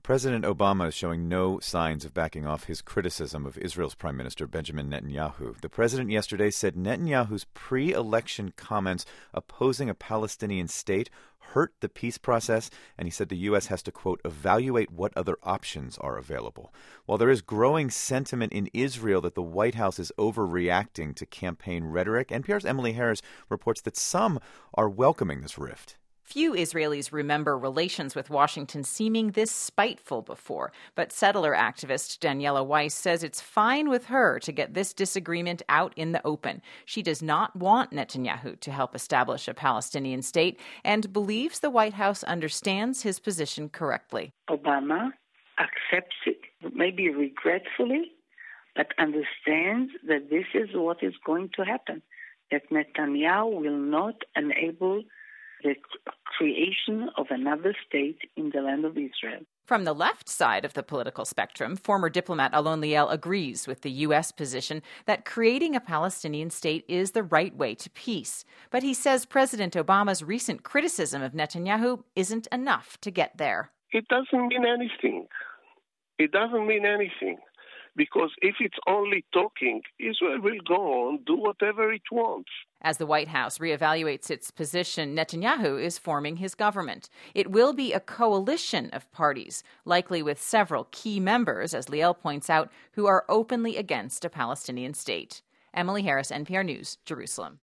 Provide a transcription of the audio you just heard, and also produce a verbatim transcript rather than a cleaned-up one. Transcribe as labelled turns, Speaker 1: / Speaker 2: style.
Speaker 1: President Obama is showing no signs of backing off his criticism of Israel's Prime Minister Benjamin Netanyahu. The president yesterday said Netanyahu's pre-election comments opposing a Palestinian state hurt the peace process, and he said the U S has to, quote, evaluate what other options are available. While there is growing sentiment in Israel that the White House is overreacting to campaign rhetoric, N P R's Emily Harris reports that some are welcoming this rift.
Speaker 2: Few Israelis remember relations with Washington seeming this spiteful before, but settler activist Daniela Weiss says it's fine with her to get this disagreement out in the open. She does not want Netanyahu to help establish a Palestinian state and believes the White House understands his position correctly.
Speaker 3: Obama accepts it, maybe regretfully, but understands that this is what is going to happen, that Netanyahu will not enable the creation of another state in the land of Israel.
Speaker 2: From the left side of the political spectrum, former diplomat Alon Liel agrees with the U S position that creating a Palestinian state is the right way to peace. But he says President Obama's recent criticism of Netanyahu isn't enough to get there.
Speaker 4: It doesn't mean anything. It doesn't mean anything. Because if it's only talking, Israel will go on, do whatever it wants.
Speaker 2: As the White House reevaluates its position, Netanyahu is forming his government. It will be a coalition of parties, likely with several key members, as Liel points out, who are openly against a Palestinian state. Emily Harris, N P R News, Jerusalem.